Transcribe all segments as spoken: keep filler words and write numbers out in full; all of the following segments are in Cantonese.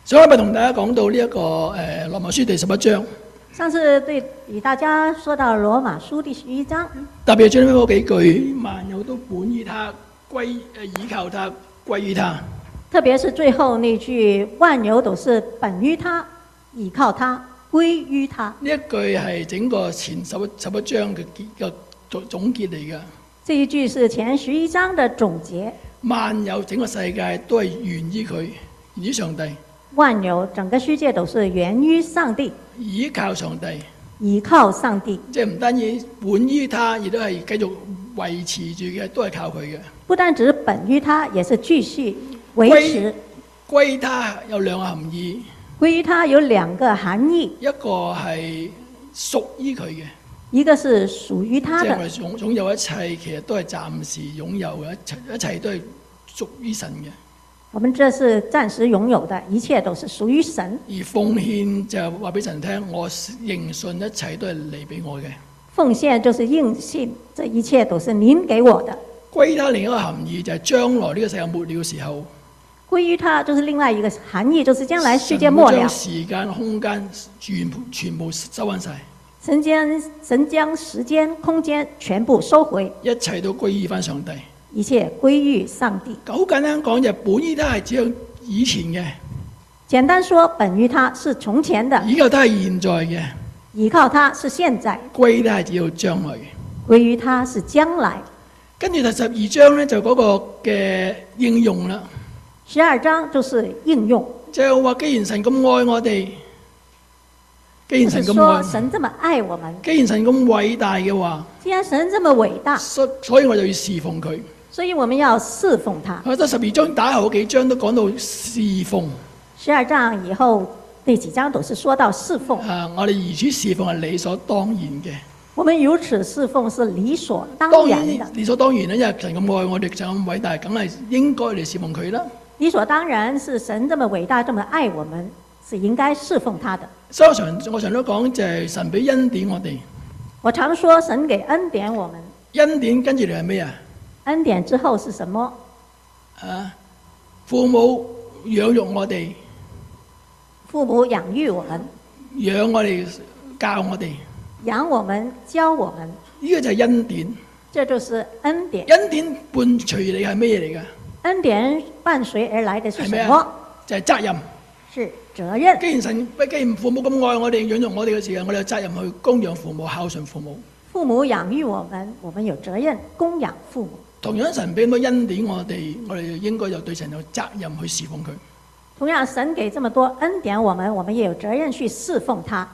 上禮拜同大家講到呢、這、一個誒羅馬書第十一章， 上次對與大家說到羅馬書第十一章， 特別係最尾嗰幾句，萬有都本於他，歸誒倚靠他，歸於他。 特別是最後那句，萬有都是本於他，倚靠他，歸於他。 呢一句係整個前十一十一章嘅結嘅總總結嚟㗎。 這一句是前十一章的總結。 萬有整個世界都係源於佢，源於上帝。 萬有整個世界都是源於上帝， 倚靠上帝， 倚靠上帝， 即係唔單止本於他，亦都係繼續維持住嘅，都係靠佢嘅。 不單止本於他，也是繼續維持。 歸他有兩個含義， 歸於他有兩個含義， 一個係屬於佢嘅， 一個是屬於他的。 即係我哋擁擁有一切，其實都係暫時擁有嘅，一切一切都係屬於神嘅。 我們這是暫時擁有的，一切都是屬於神。 而奉獻就話俾神聽，我認信一切都係你俾我嘅。 奉獻就是應信，這一切都是您給我的。 歸他另一個含義就係將來呢個世界末了嘅時候， 歸於他就是另外一個含義，就是將來世界末了。 將時間空間全部全部收翻晒。 神將神將時間空間全部收回， 一切都歸於翻上帝。 一切歸於上帝。 好簡單講就係本於他係指向以前嘅， 簡單說本於他是從前的， 依靠他係現在嘅， 依靠他是現在， 歸他係指到將來嘅， 歸於他是將來。 跟住第十二章咧就嗰個嘅應用啦。 十二章就是應用， 就係話既然神咁愛我哋，既然神咁愛， 就是說神這麼愛我們， 既然神咁偉大嘅話， 既然神這麼偉大， 所所以我就要侍奉佢。 所以我們要侍奉他。 我覺得十二章打後幾章都講到侍奉。 十二章以後那幾章都是說到侍奉。 啊，我哋如此侍奉係理所當然嘅。 我們如此侍奉是理所當當然的。 然理所當然咧，因為神咁愛我哋，神咁偉大，梗係應該嚟侍奉佢啦。 理所當然是神這麼偉大，這麼愛我們，是應該侍奉他的。 所以我常我常都講就係神俾恩典我哋。 我常說神給恩典我們。 恩典跟住嚟係咩啊？ 恩典之後是什麼？ 啊，父母養育我哋， 父母養育我們， 養我哋，教我哋， 養我們，教我們， 呢個就係恩典。 這就是恩典。 恩典伴隨你係咩嘢嚟㗎？ 恩典伴隨而來的是什麼？ 係咩啊？就係責任。 是責任。 既然神，既然父母咁愛我哋，養育我哋嘅時候，我哋有責任去供養父母、孝順父母。 父母養育我們，我們有責任供養父母。 同樣神俾咁多恩典我哋，我哋應該就對神有責任去侍奉佢。 同樣神給這麼多恩典我們，我們也有責任去侍奉他。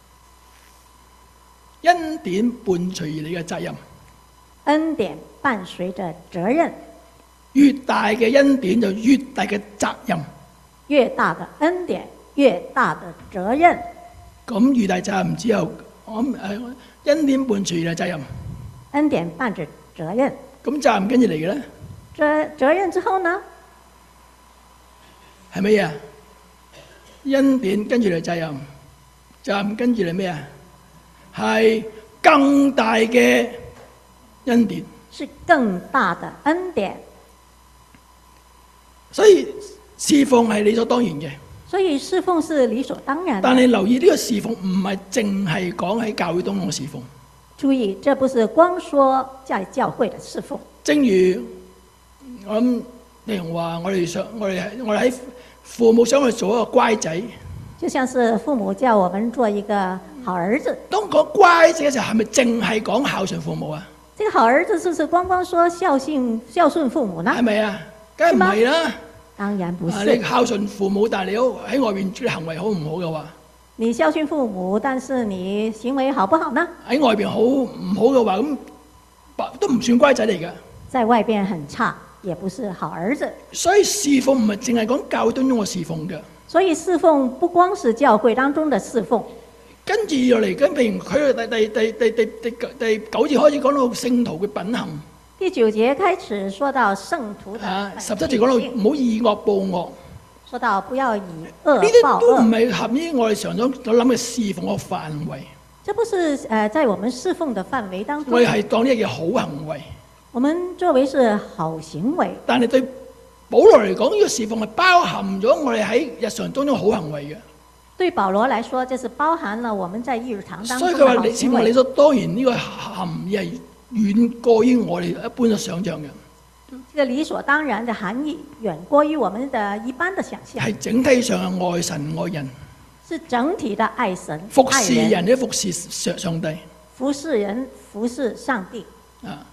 恩典伴隨你嘅責任， 恩典伴隨着責任。 越大嘅恩典就越大嘅責任， 越大的恩典越大的責任。 咁越大責任之後，我誒恩典伴隨你嘅責任， 恩典伴着責任。 咁責任跟住嚟嘅咧， 責責任之後呢？ 係乜嘢啊？恩典跟住嚟責任，責任跟住嚟咩啊？係更大嘅恩典， 是更大的恩典。 所以侍奉係理所當然嘅。 所以侍奉是理所當然的。 但係留意呢個侍奉唔係淨係講喺教會當中嘅侍奉。 注意，這不是光說在教會的侍奉。 正如我諗，例如話我哋想，我哋我哋喺父母想去做一個乖仔， 就像是父母叫我們做一個好兒子。 當講乖仔嘅時候，係咪淨係講孝順父母啊？ 這個好兒子是不是光光說孝順孝順父母呢？ 係咪啊？梗係唔係啦。 當然不是。 啊、你孝順父母，但係你喺外面啲行為好唔好嘅話？ 你孝順父母，但是你行為好不好呢？ 喺外邊好唔好嘅話，咁都唔算乖仔嚟㗎。 在外邊很差，也不是好兒子。 所以侍奉唔係淨係講教會當中嘅侍奉嘅。 所以侍奉不光是教會當中的侍奉。 跟住落嚟，跟譬如佢第第第第第第第九節開始講到聖徒嘅品行。 第九節開始說到聖徒的。 啊，十七節講到唔好以惡報惡。 說到不要以惡報惡。 呢啲都唔係合於我哋常常所諗嘅侍奉嘅範圍。 這不是誒、呃，在我們侍奉的範圍當中。 我哋係當呢一件好行為。 我們作為是好行為。 但係對保羅嚟講，呢、這個侍奉係包含咗我哋喺日常當中好行為嘅。 對保羅來說，這是包含了我們在日常當中所以的好佢話你侍奉理所當然呢個含義係遠過於我哋一般嘅想象嘅。 這個理所當然的含義遠過於我們的一般的想象。 係整體上嘅愛神愛人， 是整體的愛神服侍愛人嘅服侍上上帝， 服侍人服侍上帝。 啊！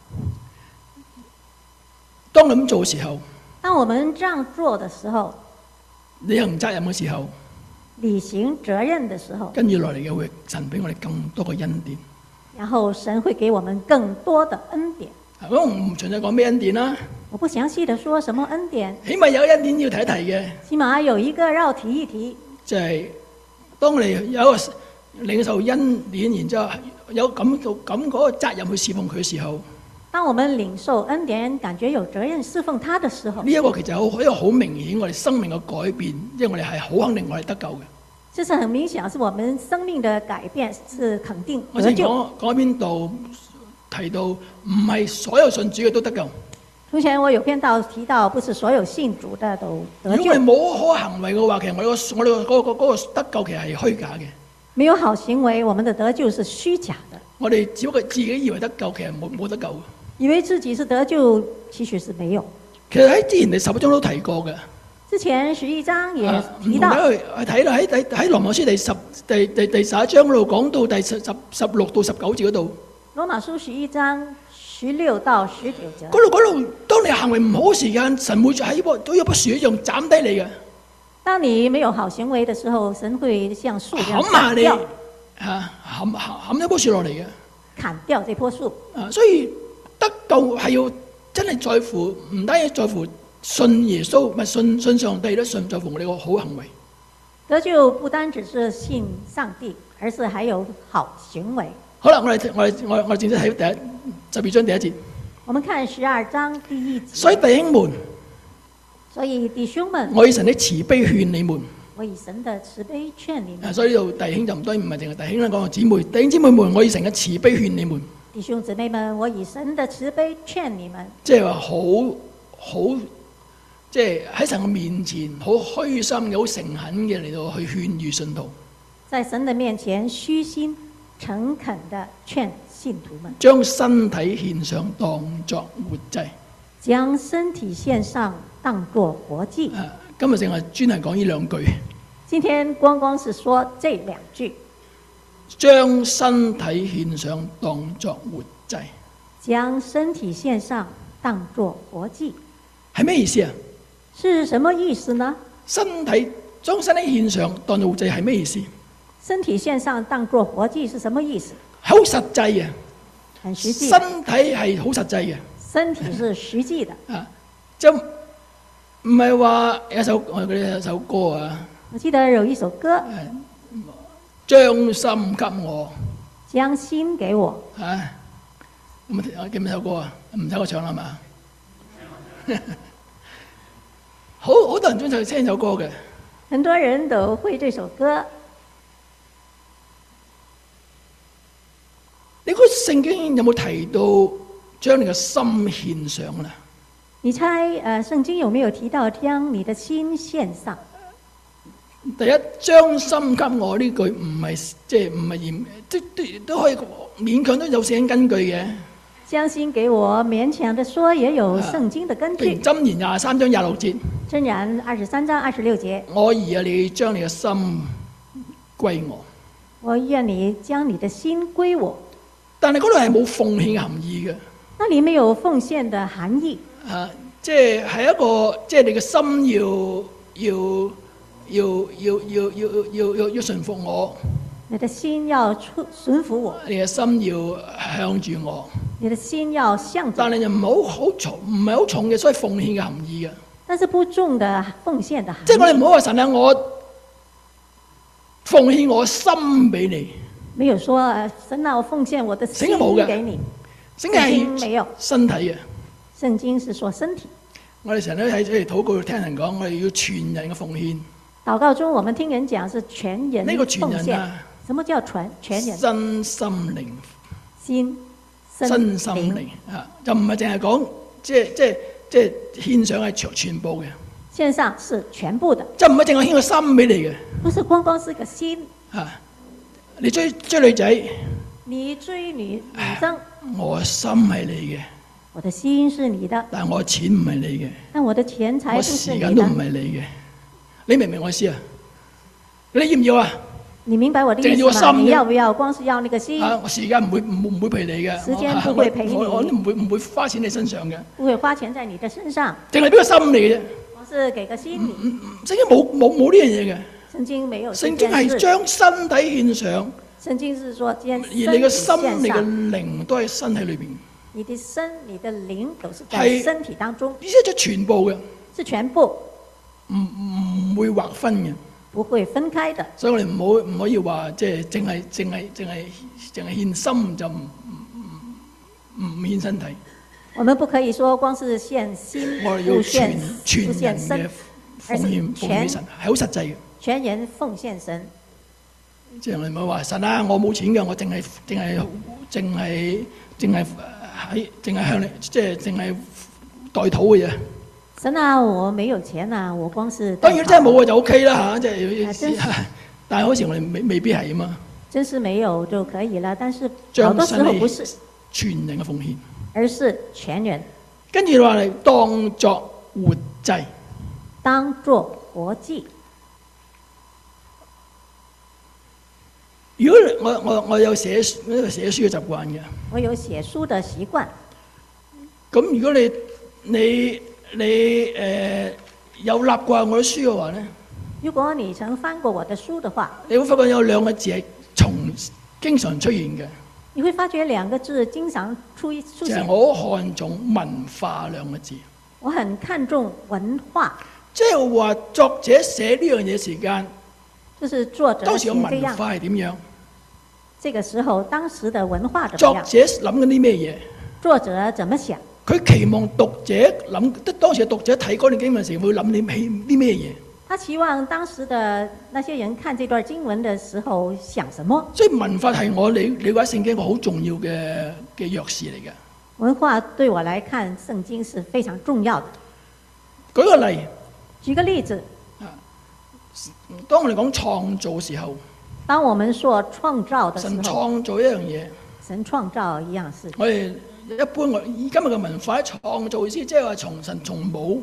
當你咁做嘅時候， 當我們這樣做的時候， 履行責任嘅時候， 履行責任的時候， 跟住落嚟嘅會神俾我哋更多嘅恩典。 然後神會給我們更多的恩典。 咁我唔詳細講咩恩典啦， 我不詳細的說什麼恩典， 起碼有恩典要提一提嘅， 起碼有一個要提一提， 就係、是、當你有一個領受恩典，然之後有感到咁嗰個責任去侍奉佢嘅時候， 當我們領受恩典，感覺有責任侍奉他的時候， 呢、這、一個其實好一個好明顯我哋生命嘅改變，因為我哋係好肯定我哋得救嘅。 這是很明顯，是我們生命的改變，是肯定我之前得救。 講講邊度提到，唔係所有信主嘅都得救。 從前我有篇道提到，不是所有信主的都得救。 如果我哋冇好行為嘅話，其實我哋個我哋嗰個嗰個得救其實係虛假嘅。 沒有好行為，我們的得救是虛假的。 我哋只不過自己以為得救，其實冇冇得救嘅。 以為自己是得救，其實是沒有。 其實喺之前第十一章都提過嘅。 之前十一章也啊、 提到。 去睇啦，喺喺喺羅馬書第十第第第十一章嗰度講到第十十十六到十九節嗰度。 羅馬書十一章十六到十九節。 嗰度嗰度，當你行為唔好嘅時間，神會喺棵都有棵樹一樣斬低你嘅。 當你沒有好行為的時候，神會像樹一樣砍下你， 砍掉， 嚇砍砍砍一棵樹落嚟嘅。 砍掉這棵樹。 啊，所以得救係要真係在乎，唔單止在乎信耶穌，唔係信信上帝都信在乎我哋個好行為。 得救不單只是信上帝，而是還有好行為。 好啦，我哋我哋我我哋正式睇第一十二章第一節。 我們看十二章第一節。 所以弟兄們， 所以弟兄們， 我以神的慈悲勸你們。 我以神的慈悲勸你們。 啊，所以呢度弟兄就唔當然唔係淨係弟兄啦，講姊妹，弟兄姊妹們，我以神嘅慈悲勸你們。 弟兄姊妹們，我以神的慈悲勸你們。 即係話好好，即係喺神嘅面前好虛心嘅、好誠懇嘅嚟到去勸喻信徒。 在神的面前虛心誠懇地勸信徒們， 將身體獻上當作活祭。 將身體獻上當作活祭。 啊，今日淨係專係講呢兩句。 今天光光是說這兩句。 將身體獻上當作活祭。 將身體獻上當作活祭， 係咩意思啊？ 是什麼意思呢？ 身體將身體獻上當作活祭係咩意思？ 身體獻上當作活祭是什麼意思？ 好實際啊！ 很實際。 身體係好實際嘅。身體是實際的。 啊，就唔係話有首我記得有首歌啊。 我記得有一首歌。 將心給我。 將心給我。 啊，有冇記唔記得首歌啊？唔使我唱啦嘛。好好多人中意聽首歌嘅。 很多人都會這首歌。 你估聖經有冇提到將你嘅心獻上啦？ 你猜誒，聖經有沒有提到將你的心獻上？ 第一，將心給我呢句唔係即係唔係嚴，即都都可以勉強都有聖經根據嘅。 將心給我，勉強的說也有聖經的根據。 箴言廿三章廿六節。 箴言二十三章二十六節。 我兒啊，你將你嘅心歸我。 我願你將你的心歸我。 但係嗰度係冇奉獻含義嘅。 那裡沒有奉獻的含義。 啊，即係係一個，即係你嘅心要要要要要要要要要順服我。 你的心要順服我。 你嘅心要向住我。 你的心要向着。 但係就唔好好重，唔係好重嘅，所謂奉獻嘅含義嘅。 但是不重的奉獻的含義。 即係我哋唔好話神啊，我奉獻我心俾你。 沒有說神啊，我奉獻我的心給你。 聖經沒有身體嘅。 聖經是說身體。 我哋成日都喺喺禱告聽人講，我哋要全人嘅奉獻。 禱告中，我們聽人講是全人奉獻。 呢個全人啊， 什麼叫全全人？ 身心靈。 心。 身心靈啊，就唔係淨係講即係即係即係獻上係全全部嘅， 獻上是全部的， 就唔係淨係獻個心俾你嘅。 不是光光是個心。 嚇，你追追女仔， 你追女女生， 我心係你嘅， 我的心是你的， 但係我錢唔係你嘅， 但我的錢財我不是你時間都唔的。 係你嘅。你明唔明我意思啊？你要唔要啊？ 你明白我的意淨係要個心思嗎？你啫要不要？光是要那個心， 啊！我時間唔會唔會唔會陪你嘅， 時間不會陪你我我我都唔會唔會花錢喺你身上嘅， 不會花錢在你的身上， 淨係俾個心你嘅啫。 我是給個心你。 聖經冇冇冇呢樣嘢嘅， 聖經沒有這聖經係件事。 將身體獻上， 聖經是說將而你嘅心、你嘅獻上， 靈都喺身體裏邊， 你的身、你的靈都是在係身體當中， 而且係全部嘅， 是全部， 唔唔會劃分嘅。 不會分開的。 所以我哋唔好唔可以話即係淨係淨係淨係淨係獻心就唔唔唔獻身體。 我們不可以說光是獻心， 我哋要不全獻全不獻人嘅身， 奉獻奉獻神，係好實際嘅。 全人奉獻神。 即係我哋唔好話神啊，我冇錢嘅，我淨係淨係淨係淨係喺淨係向你，即係淨係代禱嘅啫。 神啊，我沒有錢啊，我光是當然真係冇就 O K 啦嚇，即係啊真是但係好似我哋未未必係啊嘛。 真是沒有就可以了，但是好將多時候不是， 全人嘅奉獻， 而是全人跟住話嚟當作活祭。 當作活祭。 如果我我我有寫呢個寫書嘅習慣嘅， 我有寫書的習慣。 咁如果你你你誒、呃、有立過我啲書嘅話咧， 如果你曾翻過我的書的話， 你會發覺有兩個字係從經常出現嘅， 你會發覺兩個字經常出出就係、 現。 我好看重文化兩個字。 我很看重文化， 即係話作者寫呢樣嘢時間， 就是作者當時嘅寫這樣。 文化係點樣？ 這個時候，當時的文化怎麼樣？ 作者諗緊啲咩嘢？ 作者怎麼想？ 佢期望讀者諗，即當時嘅讀者睇嗰段經文時會諗啲起啲咩嘢？ 他期望當時的那些人看這段經文的時候想什麼？ 所以文化係我理理解聖經一個好重要嘅嘅鑰匙嚟嘅。 文化對我來看，聖經是非常重要的。 舉個例， 舉個例子， 當我哋講創造嘅時候， 當我們說創造的時神候， 創造一樣嘢， 神創造一樣事。 我哋一般我以今日嘅文化，創造意思即係話從神從冇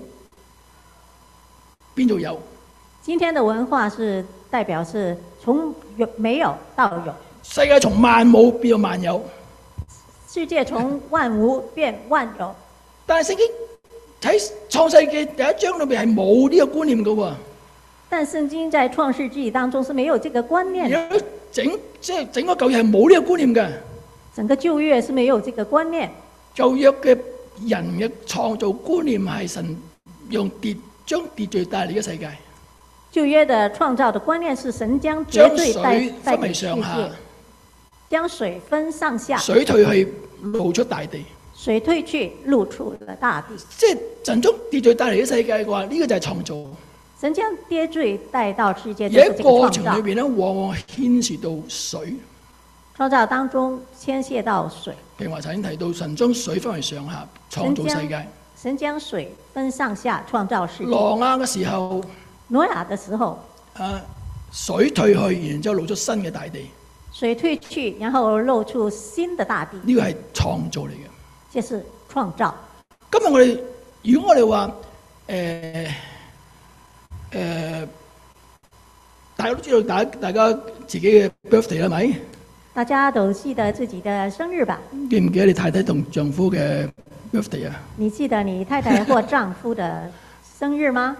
變做有。 今天的文化是代表是從有沒有到有， 世界從萬冇變到萬有， 世界從萬無變萬有。 但係聖經喺創世記第一章裏邊係冇呢個觀念嘅喎。 但聖經在創世紀當中是沒有這個觀念的， 而家整即係整個舊約係冇呢個觀念嘅。 整個舊約是沒有這個觀念。 舊約嘅人嘅創造觀念係神用秩將秩序帶嚟嘅世界， 舊約的創造的觀念是神將將絕對帶水分為帶給世上下界，，將水分上下， 水退去露出大地。 水退去露出了大地。 即係神將秩序帶嚟嘅世界嘅話，呢、這個就係創造。 神將秩序帶到世界， 而就是這個喺過創造。 程裏邊咧，往往牽涉到水。 創造當中牽涉到水。 譬如話曾經提到，神將水分為上下，創造世界。 神將水分上下，創造世界。 挪亞嘅時候， 挪亞的時候， 啊，水退去，然之後露出新嘅大地。 水退去，然後露出新的大地。 呢個係創造嚟嘅。 這是創造。 今日我哋如果我哋話誒誒，大家都知道大家大家自己嘅 birthday 係咪？ 大家都記得自己的生日吧？ 記唔記得你太太同丈夫嘅 birthday 啊？ 你記得你太太或丈夫的生日嗎？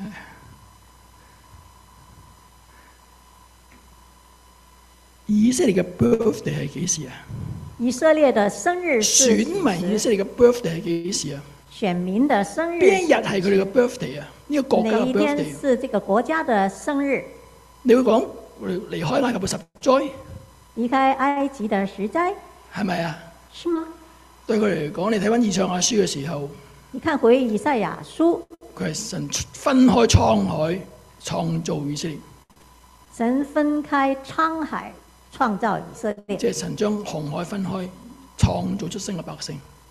以色列嘅 birthday 係幾時啊？ 以色列的生日是選民以色列嘅 birthday 係幾時啊？ 選民的生日邊一日係佢哋嘅 birthday 啊？呢個國家嘅哪一天 birthday。 是這個國家的生日？ 你會講我哋離開埃及嘅十災離開埃及的十災， 係咪啊？ 是嗎？ 對佢嚟講，你睇翻以賽亞書嘅時候， 你看回以賽亞書， 佢係神分開滄海創造以色列。 神分開滄海創造以色列， 即係神將紅海分開，創造出新嘅百姓。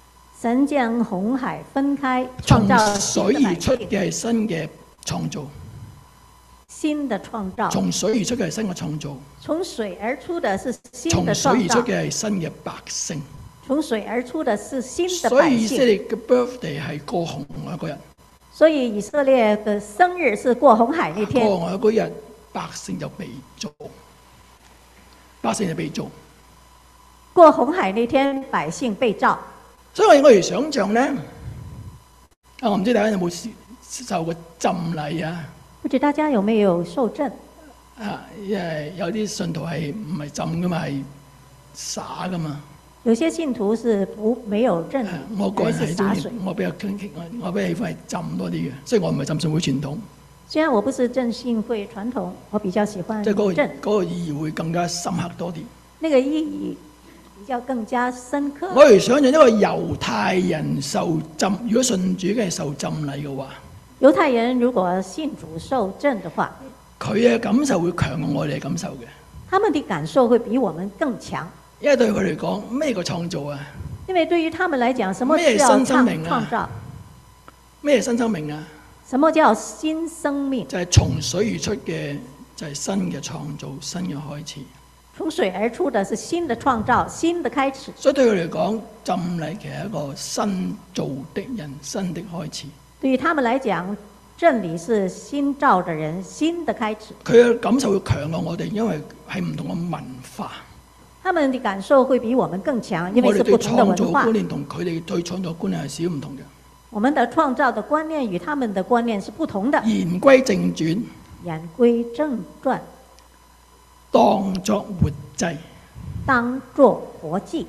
神將紅海分開，創造從新水而出的百姓， 嘅係新嘅創造， 新的創造。 從水而出嘅係新嘅創造， 從水而出的是新從的創造， 水而出嘅係新嘅百姓。 從水而出的是新的所百姓。 以以色列嘅 birthday 係過紅海嗰日， 所以以色列的生日是過紅海那過天。 紅海嗰日百姓就被造，百姓就被造。 過紅海那天，百姓被造。 所以我哋想象咧，啊，我唔知大家有冇受過浸禮啊？ 不知大家有沒有受浸？ 啊，因為有啲信徒係唔係浸噶嘛，係灑噶嘛。 有些信徒是不沒有浸， 啊我個而人係中意是灑水。， 我比較傾傾，我我比較喜歡係浸多啲嘅，所以我唔係浸信會傳統， 雖然我不是浸信會傳統，我比較喜歡即係嗰個浸， 嗰個意義會更加深刻多啲。 那個意義比較更加深刻。 我哋想象一個猶太人受浸，如果信主嘅係受浸禮嘅話， 猶太人如果信主受浸的話， 佢嘅感受會強過我哋嘅感受嘅， 他們的感受會比我們更強。 因為對佢嚟講，咩個創造啊？ 因為對於他們來講，什麼咩叫新生命啊創造？ 咩新生命啊？ 什麼叫新生命？ 就係從水而出嘅，就係新嘅創造，新嘅開始。 從水而出的是新的創造，新的開始。 所以對佢嚟講，浸禮其實係一個新造的人，新的開始。 對於他們來講，浸禮是新造的人，新的開始。 佢嘅感受會強過我哋，因為係唔同嘅文化。 他們的感受會比我們更強，因為我哋對是不同的創造文化觀。念同佢哋對創造觀念係少唔同嘅。 我們的創造的觀念與他們的觀念是不同的。 言歸正傳， 言歸正傳， 當作活祭。 當作活祭。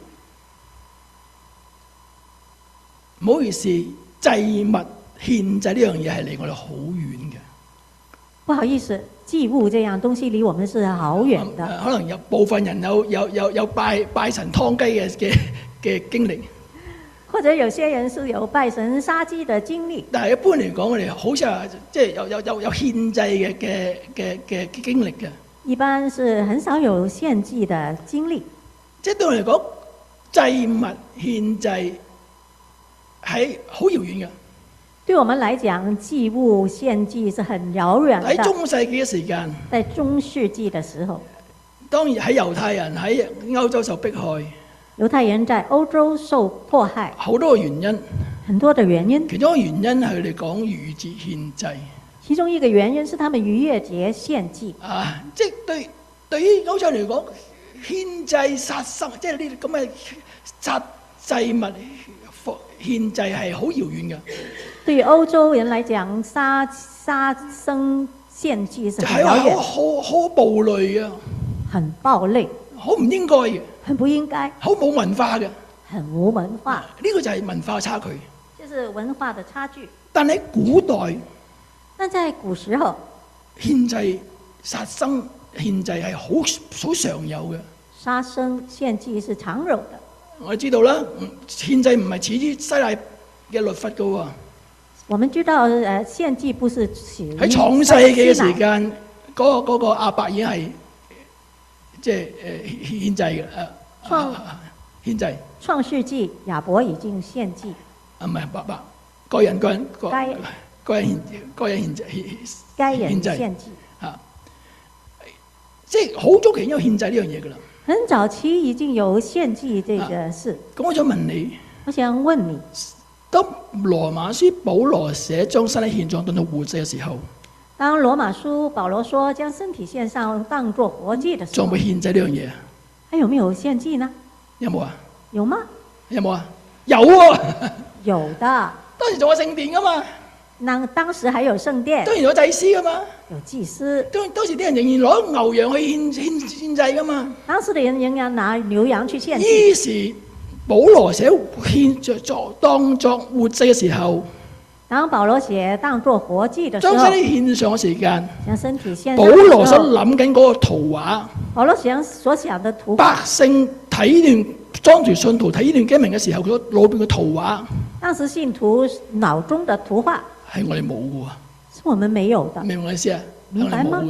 唔好意思，祭物獻祭呢樣嘢係離我哋好遠嘅。 不好意思，祭物這樣東西離我們是好遠的。 呃可能有部分人有有有有拜拜神劏雞嘅嘅嘅經歷， 或者有些人是有拜神殺雞的經歷， 但係一般嚟講，我哋好似係即係有有有有獻祭嘅嘅嘅嘅嘅經歷嘅。 一般是很少有獻祭的經歷。 即係對我嚟講，祭物獻祭係好遙遠嘅。 對我們來講，祭物獻祭是很遙遠喺的。 中世紀嘅時間， 在中世紀的時候， 當然喺猶太人喺歐洲受迫害， 猶太人在歐洲受迫害， 好多個原因。 很多的原因。 其中一個原因係佢哋講逾節獻祭其中一個原因是他們逾越節獻祭。 啊，即係對對於歐洲人嚟講，獻祭殺生，即係呢啲咁嘅殺祭物獻祭係好遙遠嘅。 對於歐洲人來講，殺殺生獻祭是很係好遙遠， 好好暴戾嘅， 很暴戾， 好唔應該嘅， 很不應該， 好冇文化嘅。 很無文化。 呢個就係文化差距。 就是文化的差距。 但喺古代但在古時候， 獻祭殺生獻祭係好好常有嘅。 殺生獻祭是常有的。 我哋知道啦，獻祭唔係始於西奈嘅律法嘅喎。 我們知道，誒獻祭不是始於喺創世紀嘅時西奈， 間，嗰、個嗰、個亞伯已經係即係誒獻祭嘅誒創啊獻祭創世紀亞伯已經獻祭， 啊，唔係伯伯個人個人個該個人獻個人獻祭該人獻祭獻祭。 啊，即係好早期已經有獻祭呢樣嘢㗎啦。 很早期已經有獻祭這個事。 咁我想問你， 我想問你， 當羅馬書保羅寫將身體獻上當作活祭嘅時候， 當羅馬書保羅說將身體獻上當作活祭的時候仲有冇，獻祭呢樣嘢啊？ 還有沒有獻祭呢？ 有冇啊？ 有嗎？ 有冇啊？有喎、 有的。 當時仲有聖殿㗎嘛， 那當時還有聖殿， 當然有祭司㗎嘛。 有祭司。 當當時啲人仍然攞牛羊去獻獻獻祭噶嘛， 當時的人仍然拿牛羊去獻祭。 於是保羅寫獻着作當作活祭嘅時候， 當保羅寫當作活祭的時候， 將身體獻上嘅時間， 將身體獻上保的時候， 羅所諗緊嗰個圖畫， 保羅想所想的圖畫， 百姓睇段當住信徒睇呢段經文嘅時候，佢腦邊嘅圖畫當時信徒腦中的圖畫係我哋冇嘅喎， 是我們沒有的。 明唔明我意思啊？ 明白嗎係我哋冇嘅。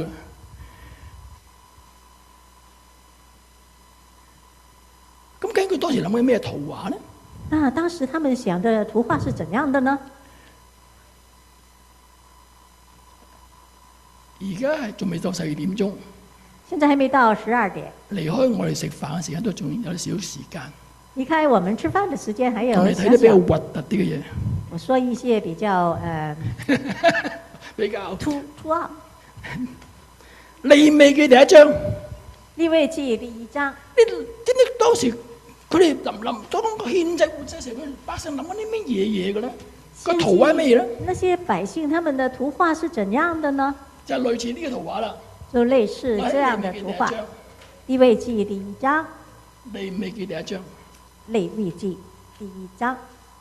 咁究竟佢當時諗緊咩圖畫呢？ 那當時他們想的圖畫是怎樣的呢？ 而家係仲未到十二點鐘， 現在還沒到十二點， 離開我哋食飯嘅時間都仲有少少時間。 離開我們吃飯的時間還有同你睇啲比較核突啲嘅嘢， 我說一些比較誒比較突突兀。 利未記第一章， 利未記第一章， 呢啲當時佢哋諗諗當個獻祭活祭時，佢百姓諗緊啲乜嘢嘢嘅咧？個圖畫係乜嘢咧？ 那些百姓他們的圖畫是怎樣的呢？ 就係類似呢個圖畫啦。 就類似這樣的圖畫。利未記第一章， 利未記第一章， 利未記第一章。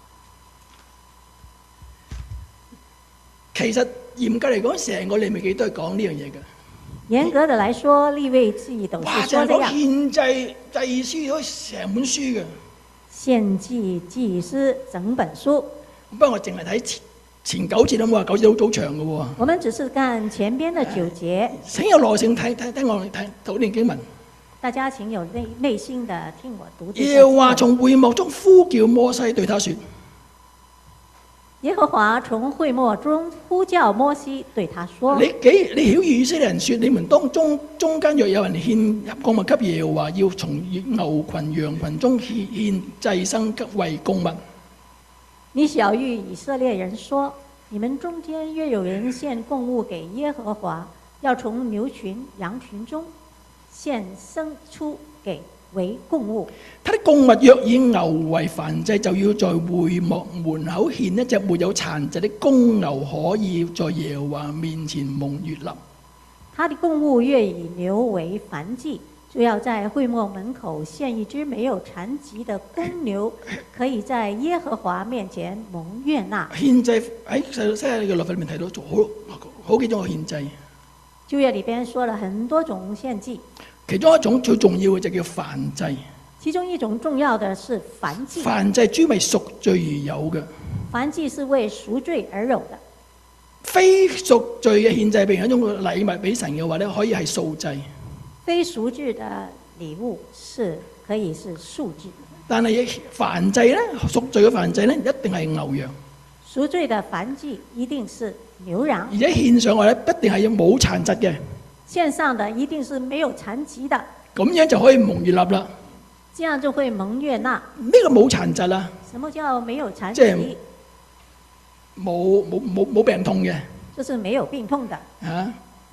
其實嚴格嚟講，成個利未記都係講呢樣嘢嘅。 嚴格的來說，利未記都哇！ 是就係講說這樣。 獻祭祭司可以成本書嘅。 獻祭祭司整本書。 不過我淨係睇前前九節都冇話九節好好長嘅喎。 我們只是看前邊的九節。 請有耐性睇睇聽我睇讀呢經文。 大家請有內內心的聽我讀。 耶和華從會幕中呼叫摩西，對他説： 耶和華從會幕中呼叫摩西，對他說： 你幾你曉諭以色列人説，你們當中中間若有人獻供物給耶和華，要從牛群羊群中獻獻祭牲為供物。 你曉諭以色列人說，你們中間若有人獻供物給耶和華，要從牛群羊群中獻牲畜給為供物。 他的供物若以牛為燔祭，就要在會幕門口獻一隻沒有殘疾的公牛，可以在耶和華面前蒙悅納。 他的供物若以牛為燔祭，就要在會幕門口獻一隻沒有殘疾的公牛，可以在耶和華面前蒙悅納。 獻祭喺細細嘅律法裏面睇到做好好幾種嘅獻祭。 舊約裏邊說了很多種獻祭， 其中一種最重要嘅就叫燔祭。 其中一種重要的是燔祭。 燔祭專為贖罪而有嘅。 燔祭是為贖罪而有的。 非贖罪嘅獻祭，譬如一種禮物俾神嘅話咧，可以係素祭。 非贖罪的禮物是可以是素祭。 但係燔祭咧，贖罪嘅燔祭咧，一定係牛羊。 贖罪的燔祭一定是牛羊， 而且獻上去咧，一定係要冇殘疾嘅。 獻上的一定是沒有殘疾的， 咁樣就可以蒙悅納啦。 這樣就會蒙悅納。 咩叫冇殘疾啊？ 什麼叫沒有殘即係疾？ 冇冇冇冇病痛嘅。 就是沒有病痛的。 啊！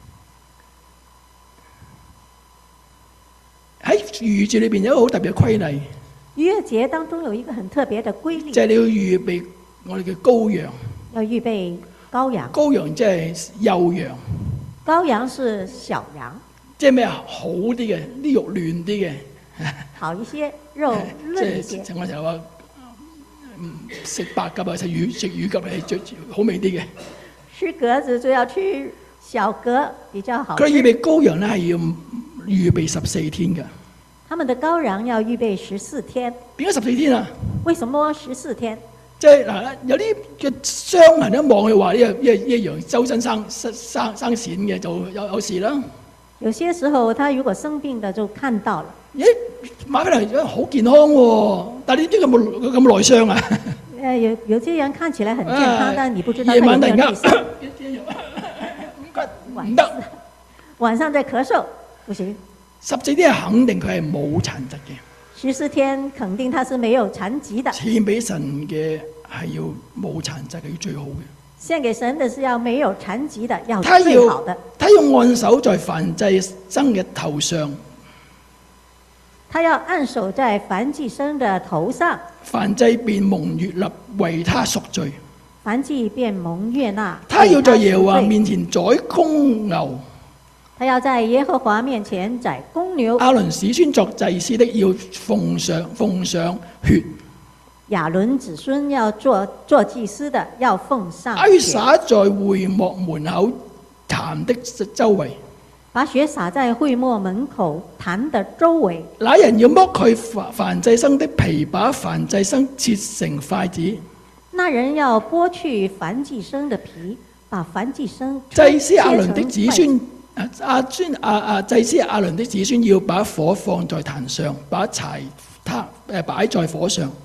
喺逾越節裏邊有一個好特別嘅規例。 逾越節當中有一個很特別的規例， 就係你要預備我哋嘅羔羊。 要預備羔羊。 羔羊即係幼羊。 羔羊是小羊。 即係咩啊？好啲嘅，啲肉嫩啲嘅。 好一些，肉嫩一些。 即係我成日話，食白鴿啊，食乳食乳鴿係最好味啲嘅。 吃鴿子就要吃小鴿比較好。 佢預備羔羊咧係要預備十四天嘅。 他們的羔羊要預備十四天。 點解十四天啊？ 為什麼十四天？ 即係嗱，有啲嘅商人一望佢話呢呢呢羊周身生生生生癬嘅，就有有事啦。 有些時候，他如果生病的就看到了。 咦，買翻嚟好健康喎，但係你知佢冇佢咁內傷啊？ 誒，有有些人看起來很健康，但你不知道夜他有晚突然沒有內傷。 間唔得， 晚上在咳嗽，不行。 十四天係肯定佢係冇殘疾嘅。 十四天肯定他是沒有殘疾的。 獻俾神嘅係要冇殘疾嘅，要最好嘅。 獻給神的是要沒有殘疾的，要他最好的。 他要按手在燔祭牲嘅頭上。 他要按手在燔祭牲的頭上。 燔祭便蒙悅納，為他贖罪。 燔祭便蒙悅納。 他要在耶和華面前宰公牛。 他要在耶和華面前宰公牛。 亞倫子孫作祭司的要奉上奉上血。 亞倫子孫要做做祭司的要奉上血。 血。 灑在會幕門口壇的周圍。 把血灑在會幕門口壇的周圍。 那人要剝去燔祭牲的皮，把燔祭牲切成塊子。 那人要剝去燔祭牲的皮，把燔祭牲祭司亞倫的子孫。阿尊阿阿祭司亞倫的子孫要把火放在壇上，把柴他誒擺在火上。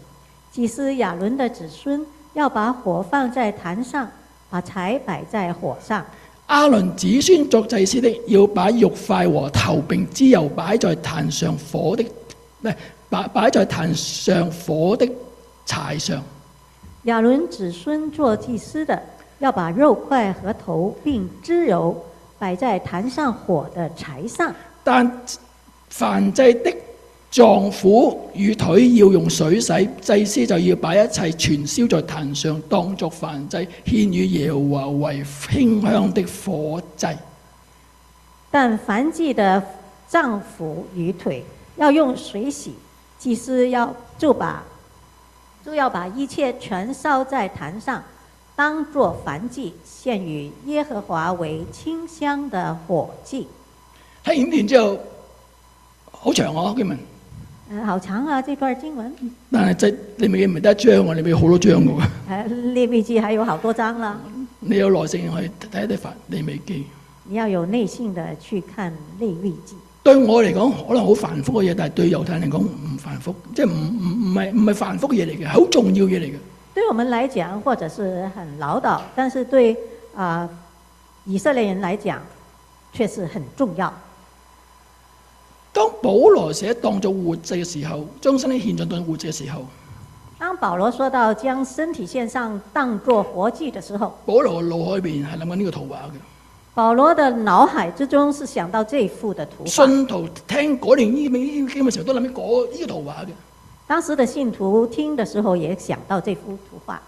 祭司亞倫的子孫要把火放在壇上，把柴擺在火上。 亞倫子孫作祭司的，要把肉塊和頭並脂油擺在壇上火的，唔係擺擺在壇上火的柴上。 亞倫子孫做祭司的，要把肉塊和頭並脂油擺在壇上火的柴上。但燔祭的臟腑與腿要用水洗，祭司就要把一切全燒在壇上，當作燔祭，獻與耶和華為馨香的火祭。 但燔祭的臟腑與腿要用水洗，祭司要就把就要把一切全燒在壇上，當作燔祭，獻與耶和華為馨香的火祭。 睇完段之後，好長啊經文。 誒，好長啊！這段經文。 但係即你咪唔係得一章喎，你咪好多章嘅喎。 誒，利未記還有好多章啦。 你有耐性去睇一睇法利未記。 你要有耐性的去看利未記。 對我嚟講可能好繁複嘅嘢，但係對猶太人嚟講唔繁複，即係唔唔唔係唔係繁複嘢嚟嘅，好重要嘢嚟嘅。 對我們來講，或者是很潦倒，但是對啊、呃、以色列人來講，卻是很重要。 當保羅寫當作活祭嘅時候，將身體獻上當活祭嘅時候， 當保羅說到將身體獻上當作活祭嘅時候， 保羅嘅腦海邊係諗緊呢個圖畫嘅。 保羅的腦海之中是想到這幅的圖畫。 信徒聽嗰段呢啲經嘅時候，都諗起嗰呢個圖畫嘅。 當時的信徒聽的時候，也想到這幅圖畫。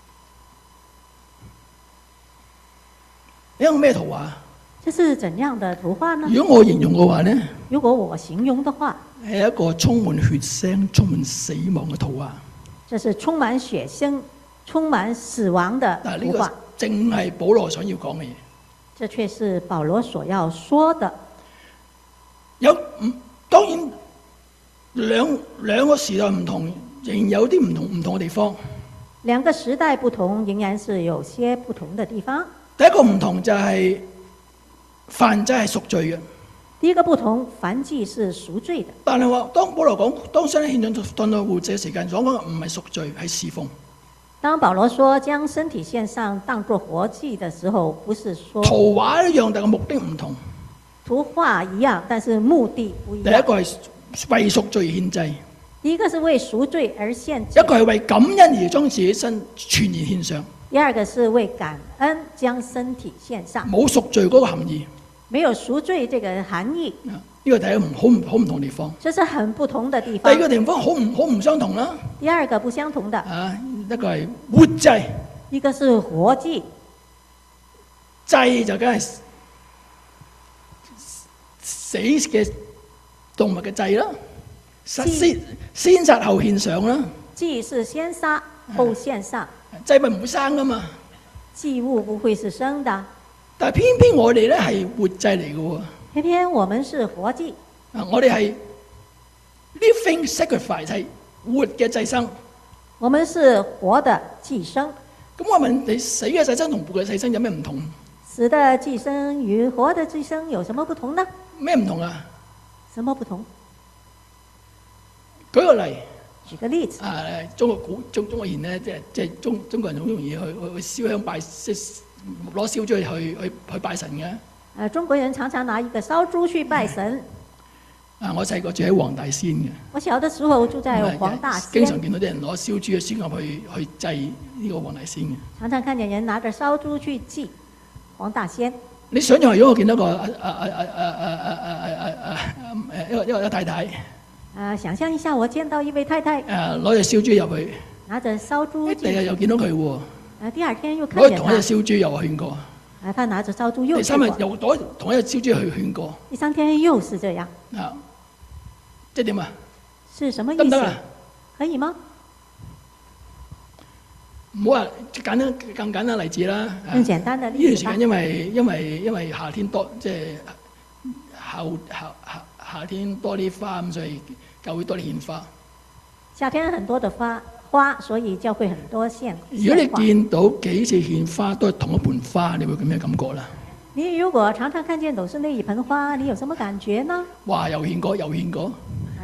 一個咩圖畫？ 這是怎樣的圖畫呢？ 如果我形容嘅話呢， 如果我形容的話， 係一個充滿血腥、充滿死亡嘅圖畫。 這是充滿血腥、充滿死亡的圖畫。 但係呢個正係保羅想要講嘅嘢。 這卻是保羅所要說的。 有唔當然兩兩個時代唔同，仍然有啲唔同唔同嘅地方。 兩個時代不同，仍然是有些不同的地方。 第一個唔同就係燔祭係贖罪嘅。 第一個不同，燔祭是贖罪的。 但係話當保羅講當身體獻上當作活祭嘅時間，所講嘅唔係贖罪，係侍奉。 當保羅說將身體獻上當作活祭的時候，不是說圖畫一樣，但係目的唔同。 圖畫一樣，但是目的不一樣。 第一個係為贖罪獻祭， 第一個是為贖罪而獻祭， 一個係為感恩而將自己身全然獻上。 第二個是為感恩將身體獻上， 冇贖罪嗰個含義， 沒有贖罪這個含義。 呢個第一個好唔好唔同地方。 這是很不同的地方。 第二個地方好唔好唔相同啦。 第二個不相同的。 啊，一個係活祭， 一個是活祭。 祭就梗係死嘅動物嘅祭啦，先先殺後獻上啦。 祭是先殺後獻上， 祭咪唔會生噶嘛。 祭物不會是生的， 但係偏偏我哋咧係活祭嚟嘅喎。 偏偏我們是活祭。 啊，我哋係 living sacrifice，係活嘅祭牲。 我們是活的祭牲。 咁我問你，死嘅祭牲同活嘅祭牲有咩唔同？ 死的祭牲與活的祭牲有什麼不同呢？ 咩唔同啊？ 什麼不同？ 舉個例。 舉個例子。 啊，中國古中中國人咧，即係即係中中國人好容易去去去燒香拜，即係攞燒豬去去去拜神嘅。 啊，中國人常常拿一個燒豬去拜神。 啊，我細個住喺黃大仙嘅。 我小的時候住在黃大仙。 經常見到啲人攞燒豬嘅燒鴨去去祭呢個黃大仙嘅。 常常看見人拿着燒豬去祭黃大仙。 你想象如果我見到個啊啊啊啊啊啊啊啊誒一個一個太太。 啊，想象一下，我見到一位太太。 誒，攞隻燒豬入去。 拿着燒豬。 第日又見到佢喎。 啊，第二天又看見他。 攞同一隻燒豬又勸過。 啊，他拿着燒豬又。 第三日又攞同一隻燒豬去勸過。 第三天又是這樣。 啊，即係點啊？ 是什麼意思？ 得唔得啊？ 可以嗎？ 唔好話簡單更簡單例子啦。 更簡單的例子。 呢段時間因為因為因為夏天多，即係夏夏夏夏天多啲花，咁所以教會多啲獻花。夏天很多的花花，所以教會很多獻。 如果你見到幾次獻花都係同一盆花，你會有咩感覺啦？ 你如果常常看見都是那一盆花，你有什麼感覺呢？ 哇！又獻過又獻過。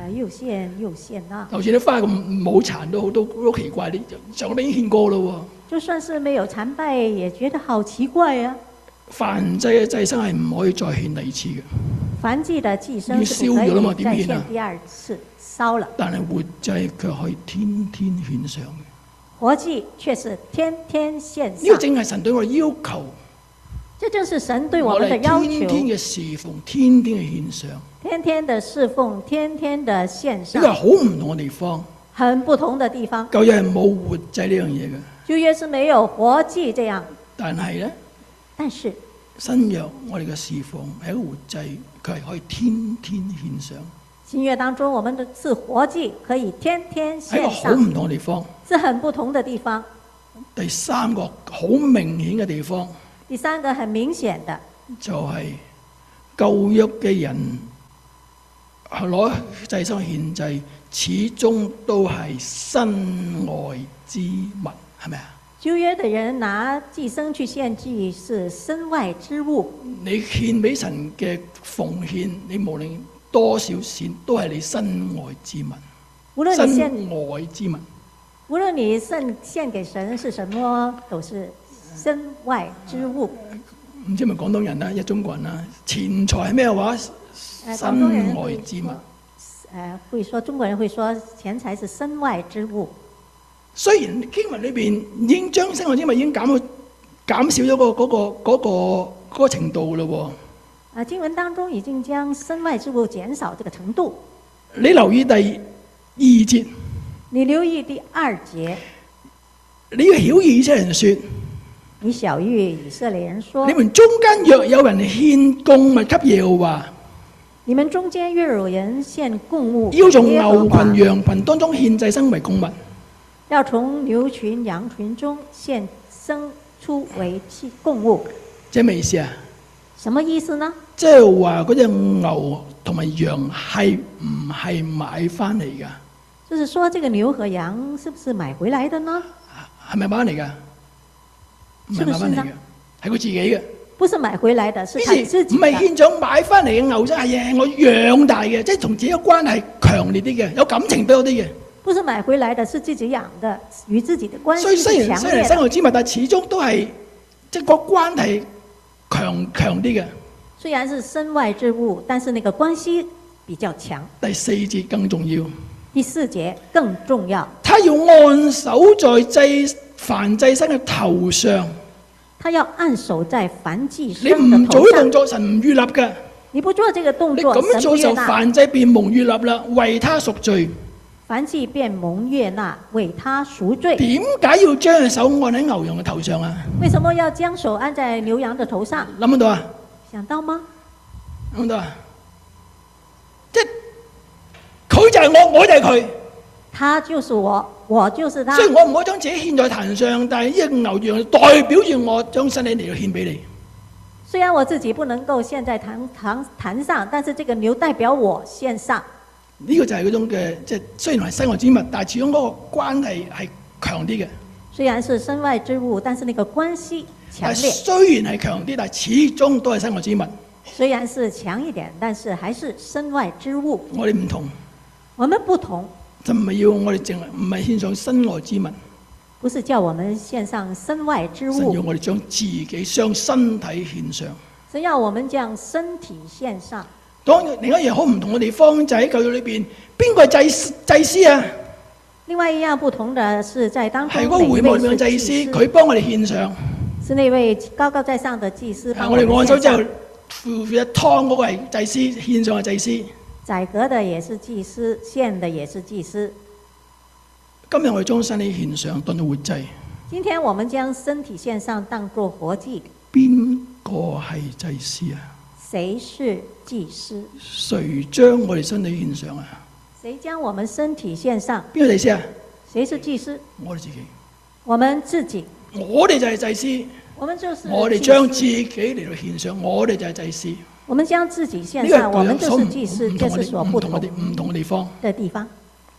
啊，又獻又獻啦。 就算啲花咁冇殘都好，都都奇怪，你上邊已經獻過咯就算是沒有殘敗，也覺得好奇怪啊！ 喎。燔祭嘅祭牲係唔可以再獻第二次嘅， 燔祭的祭牲是不已經燒咗啦嘛可以再點獻啊獻第二次，燒了。 但係活祭卻可以天天獻上嘅。 活祭卻是天天獻呢個上， 正係神對我哋要求， 這正是神對我我哋們的要天天求。 嘅侍奉，天天嘅獻上， 天天的侍奉，天天的獻呢個係上， 好唔同嘅地方。 很不同的地方。 舊約係冇活祭呢樣嘢嘅， 舊約是沒有活祭這樣， 但係咧但是新約我哋嘅侍奉係一個活祭，佢係可以天天獻上， 新約當中我們的是活祭，可以天天係一個獻上， 好唔同嘅地方。 是很不同的地方。 第三個好明顯嘅地方第三個很明顯的， 就係舊約嘅人攞祭牲獻祭，始終都係身外之物，係咪啊？ 舊約的人拿祭牲去獻祭是身外之物， 你獻俾神嘅奉獻，你無論多少錢，都係你身外之物， 無論你獻， 身外之物。 無論你獻獻給神是什麼，都是身外之物。 唔知係咪廣東人啦，一中國人啦，錢財係咩話？ 呃廣東人身外會之物。 呃，會說中國人會說錢財是身外之物。 雖然經文裏邊已經將身外之物已經減到減少咗、個嗰、個嗰、個嗰、個程度咯啊，經文當中已經將身外之物減少這個程度。 喎。你留意第二節， 你留意第二節， 你要曉諭以色列人說： 你曉諭以色列人說， 你們中間若有人獻供物給耶和華， 你們中間若有人獻供物， 要從牛群、羊群當中獻祭牲為供物。 要從牛群、羊群中獻牲出為供物， 即係咩意思啊？ 什麼意思呢？ 即係話嗰隻牛同埋羊係唔係買翻嚟㗎？ 就是說，這個牛和羊是不是買回來的呢？ 係咪買翻嚟㗎？唔係買翻嚟嘅，係佢自己嘅。 不是買回來的，是他於是自己唔係的。 獻咗買翻嚟嘅牛啫，係嘢我養大嘅，即係同自己嘅關係強烈啲嘅，有感情多啲嘅。 不是買回來的，是自己養的，與自己的關所以係雖然雖然是強烈的。 身外之物，但係始終都係即係個關係強強啲嘅。 雖然是身外之物，但是那個關係比較強。 第四節更重要， 第四節更重要， 他要按手在祭燔祭牲嘅頭上。 他要按手在燔祭你牲唔的頭上。 做呢動作，神唔悅納嘅。 你不做這個動你作， 咁樣做就神不悅納。 燔祭變蒙悅納啦，為他贖罪。 燔祭便蒙悅納，為他贖罪。 點解要將手按喺牛羊嘅頭上啊？ 為什麼要將手按在牛羊的頭上？ 諗唔到啊？ 想到嗎？ 諗唔到啊？即係佢就係我，我就係佢。 他就是我，我就是他雖。然我唔可以將自己獻在壇上，但係呢隻牛羊代表住我將身體嚟到獻俾你。 雖然我自己不能夠獻在壇壇壇上，但是這個牛代表我獻上。 呢、個就係嗰種嘅，即係雖然係身外之物，但係始終嗰個關係係強啲嘅。 雖然是身外之物，但是那個關係強但係烈。 雖然係強啲，但係始終都係身外之物。 雖然是強一點，但是還是身外之物。 我哋唔同， 我們不同， 就唔係要我哋淨係唔係獻上身外之物， 不是叫我們獻上身外之神要物， 我哋將自己將身體獻上。 是要我們將身體獻上。 當然另一樣好唔同嘅地方就喺舊約裏邊，邊個係祭司祭司啊？ 另外一樣不同的是，在當中係嗰個哪一會幕裏面嘅位是祭司， 祭司？ 佢幫我哋獻上。 是那位高高在上的祭司啊我幫我們哋按手之後獻上。， 負負一湯嗰個係祭司，獻上嘅祭司。 宰割的也是祭司，獻的也是祭司。 今日我哋將身體獻上當做活祭， 今天我們將身體獻上當作活祭， 邊個係祭司啊？ 誰是祭司？ 誰將我哋身體獻上啊？ 誰將我們身體獻上？ 邊個祭司啊？ 誰是祭司？ 我哋自己， 我們自己， 我哋就係祭司， 我們就是我哋祭將自司。 己嚟到獻上，我哋就係祭司。 我們將自己獻呢上， 個我們就所是祭司， 唔這是同嘅地唔所不同同嘅地唔同嘅地方。 的地方。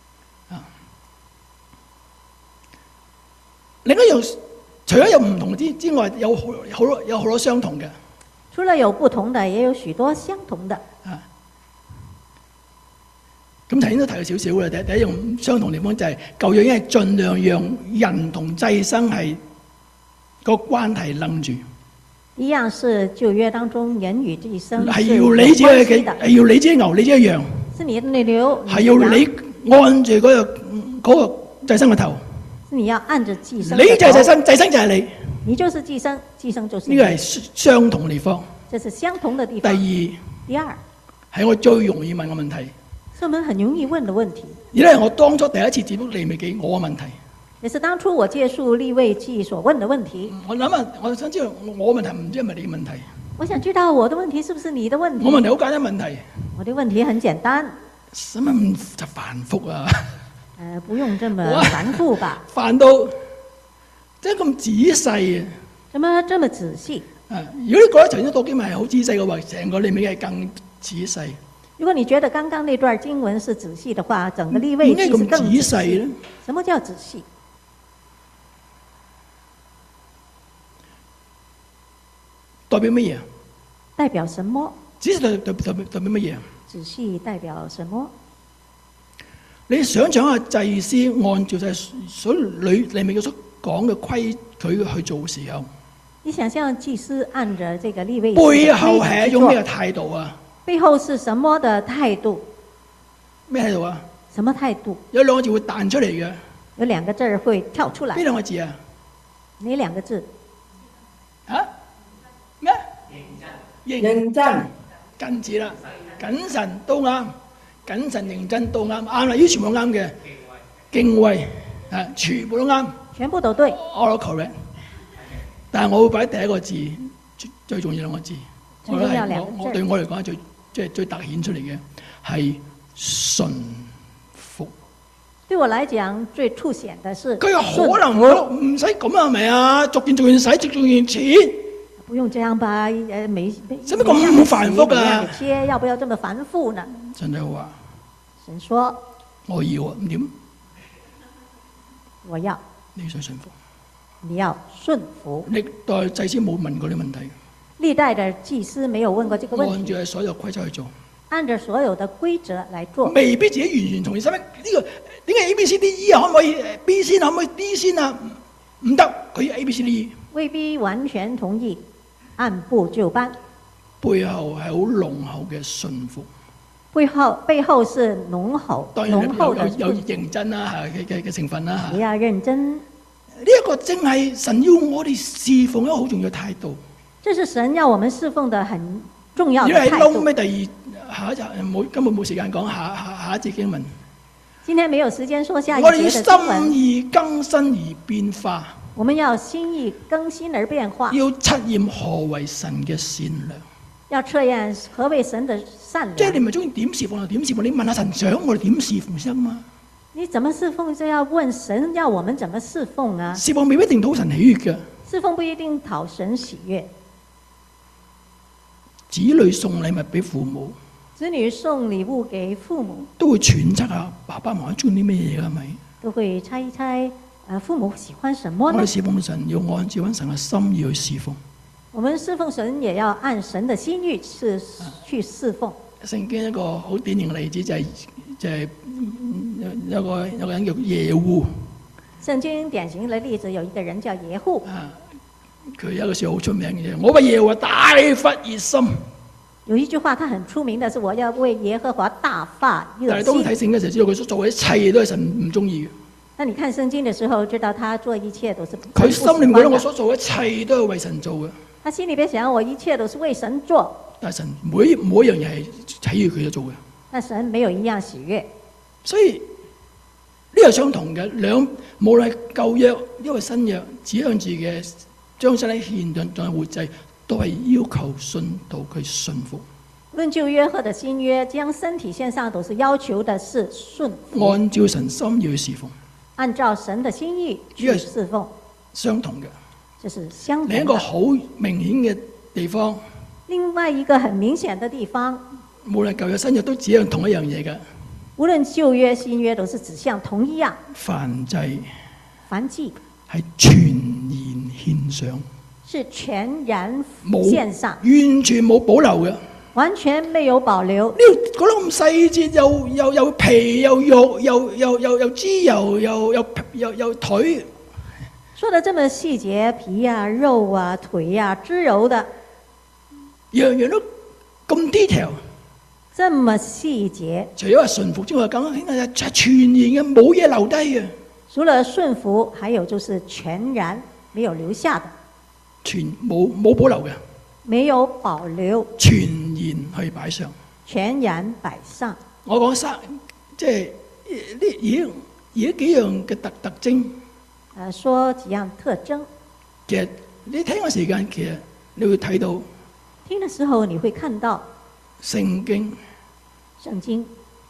另一樣，除咗有唔同之之外，有好好多有好多相同嘅。 除了有不同的，也有許多相同的。 啊， 咁頭先都提咗少少啦。第第一樣相同地方就係舊約已經係盡量讓人同祭牲係個關係楞住。 一樣是舊約當中人與祭牲係要你自己嘅，係要你自己牛，你自己羊， 是你的牛， 係要你按住嗰個嗰個祭牲嘅頭。 是你要按着祭牲， 你就係祭牲，祭牲就係你。 你就是祭牲，祭牲就是你。 呢個係相同嘅地方。 這是相同的地方。 第二，第二係我最容易問嘅問題。 是我們很容易問的問題。 而咧，我當初第一次接觸利未記我嘅問題。 也是當初我接觸利未記所問的問題。 我諗下，我想知道我問題唔知係咪你嘅問題？ 我想知道我的問題是不是你的問題？ 我問題好簡單問題。 我的問題很簡單。 使乜咁就繁複啊？ 呃，不用這麼繁複吧？ 煩到真係咁仔細啊！ 怎麼這麼仔細？ 啊！如果你覺得頭先讀經文係好仔細嘅話，成個利未記係更仔細。 如果你覺得剛剛那段經文是仔細的話，整個利未記是更仔細咧。什麼叫仔細？ 代表乜嘢？ 代表什麼？ 仔細代代代代表乜嘢？ 仔細代表什麼？ 你想象下祭司按照晒所利利未記所講嘅規矩去做時候， 你想象祭司按着這個利未背後係一種咩態度啊？ 背後是什麼的態度？ 咩態度啊？ 什麼態度？ 有兩個字會彈出嚟嘅。 有兩個字會跳出來。 邊兩個字啊？ 哪兩個字？ 啊？咩？ 認真。認真。 跟住啦，謹慎都啱，謹慎認真都啱，啱啦，呢啲全部啱嘅。敬畏啊，全部都啱。 全部都對。 All correct。但係我會擺第一個字最重要兩個字。 最重要兩個字。 我對我嚟講係最即係最突顯出嚟嘅係順服。 對我來講，最凸顯的是佢有可能唔使咁啊，係咪啊？逐件逐件使，逐件錢。 不用這樣吧？誒，每使乜咁繁複啊？ 切，要不要這麼繁複呢？ 神就話： 神說： 我要啊，咁點？ 我要。 你想順服？ 你要順服。 歷代祭司冇問過呢個問題。 歷代的祭司沒有問過這個問題。 按照所有規則去做。 按照所有的規則來做。 未必自己完全同意，使乜呢個點解 A B C D E 啊？可唔可以 B 先啊？可唔可以 D 先啊？唔得，佢要 A B C D E。未必完全同意，按部就班。 背後係好濃厚嘅順服。 背後背後是濃厚， 當然濃厚的有有認真啦，嚇嘅嘅嘅成分啦，嚇。 你要認真。 呢一個正係神要我哋侍奉一個好重要嘅態度。 這是神要我們侍奉的很重要嘅態度。 因為喺後尾第二下一集冇根本冇時間講下下下一節經文。 今天沒有時間說下一節我哋的經文。 心意更新而變化。 我們要心意更新而變化。 要測驗何為神嘅善良。 要測驗何為神的善良。 即係你唔係中意點侍奉就點侍奉，你問下神想我哋點侍奉先嘛？ 你怎麼侍奉就要問神要我們怎麼侍奉啊？ 侍奉未必一定討神喜悅嘅。 侍奉不一定討神喜悅。 子女送禮物俾父母。 子女送禮物給父母。 都會揣測下爸爸媽媽中意啲咩嘢㗎？係咪？ 都會猜一猜。誒，父母喜歡什麼呢？ 我哋侍奉神要按照緊神嘅心意去侍奉。 我們侍奉神也要按神的心意去去侍奉。 聖經一個好典型嘅例子就係、是、就係、是、有個有個人叫耶戶。 聖經典型嘅例子有一個人叫耶戶。 啊，佢有一個説好出名嘅啫，我為耶和華大發熱心。 有一句話，他很出名的是我要為耶和華大發熱心。 但係當睇聖經嘅時候，知道佢所做嘅一切都係神唔中意嘅。 那你看聖經的時候，知道他做一切都是佢心裏面覺得我所做嘅一切都係為神做嘅。 他心裏邊想我一切都是為神做。 但係神每一每一樣嘢係喜悅佢做嘅。 但神沒有一樣喜悅。 所以呢個相同嘅兩，無論舊約因為新約，指向自己將身體獻上作為活祭，都係要求信徒佢順服。 無論舊約或者新約，將身體獻上都是要求的是順服。 按照神心意去侍奉。 按照神的心意去侍奉， 相同嘅， 這是相同的。 另一個好明顯嘅地方， 另外一個很明顯的地方， 無論舊約新約都指向同一樣嘢嘅。 無論舊約新約都是指向同一樣。 燔祭， 燔祭係全然獻上， 是全然獻上， 完全冇保留嘅。 完全沒有保留。 呢度講得咁細節，又又又皮又肉又又又又脂油又又又又腿， 說得這麼細節，皮啊、肉啊、腿啊、脂油的， 樣樣都咁 detail。 這麼細節， 除咗話順服之外，更加係全然嘅，冇嘢留低嘅。 除了順服，還有就是全然沒有留下的， 全冇冇保留嘅， 沒有保留， 全然去擺上。 全然擺上。 我講三，即係呢而家而家幾樣嘅特特徵。 誒，說幾樣特徵。 其實你聽嘅時間，其實你會睇到。 聽嘅時候，你會看到聖經。 聖經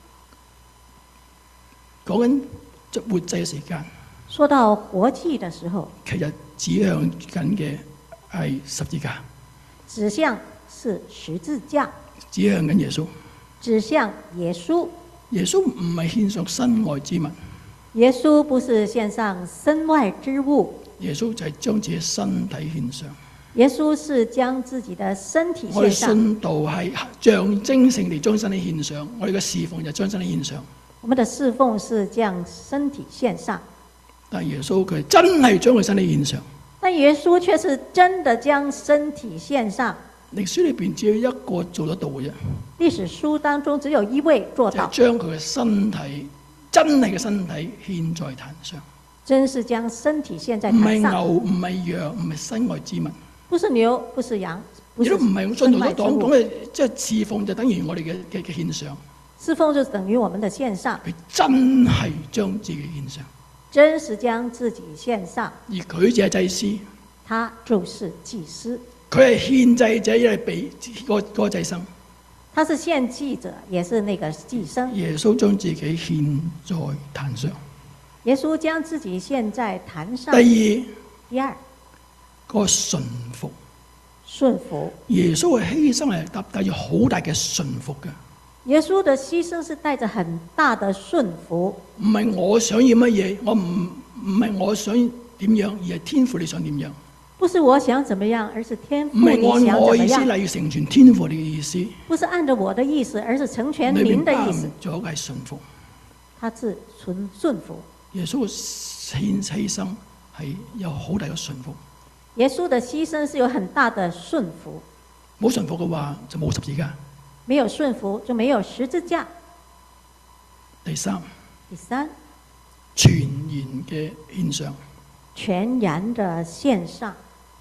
講緊即活祭嘅時間。 說到活祭嘅時候， 其實指向緊嘅係十字架。 指向是十字架。 指向緊耶穌。 指向耶穌。 耶穌唔係獻上身外之物。 耶穌不是獻上身外之物。 耶穌就係將自己身體獻上。 耶穌是將自己的身體獻上。 我哋信道係象徵性地將身體獻上，我哋嘅侍奉就將身體獻上。 我們的侍奉是將身體獻上。 但耶穌佢真係將佢身體獻上。 但耶穌卻是真的將身體獻上。 歷史裏邊只有一個做得到嘅啫。 歷史書當中只有一位做到。 就將佢嘅身體，真係嘅身體獻在壇上。 真是將身體獻在唔係壇上。 牛，唔係羊，唔係身外之物。 不是牛，不是羊， 亦都唔係用信徒所講講嘅，即係侍奉就等於我哋嘅嘅嘅獻上。 侍奉就等於我們的獻上。 佢真係將自己獻上。 真是將自己獻上。 而佢就係祭司。 他就是祭司。 佢係獻祭者，亦係俾個個祭牲。 他是獻祭者，也是那個祭牲。 耶穌將自己獻在壇上。 耶穌將自己獻在壇上。 第二， 第二， 個順服。 順服。耶穌嘅犧牲係帶帶住好大嘅順服嘅。 耶穌的犧牲是帶着很大的順服。 唔係我想要乜嘢，我唔唔係我想點樣，而係天父你想點樣。 不是我想怎麼樣，而是天父你想怎麼樣。唔係按我意思嚟成全天父你嘅意思。 不是按照我的意思，而是成全您的意思。 仲有一個係順服。 他是純順服。 耶穌嘅獻犧牲係有好大嘅順服。 耶穌的犧牲是有很大的順服。 冇順服嘅話就冇十字架。 沒有順服就沒有十字架。 第三。 第三。 全然嘅獻上。 全然的獻上。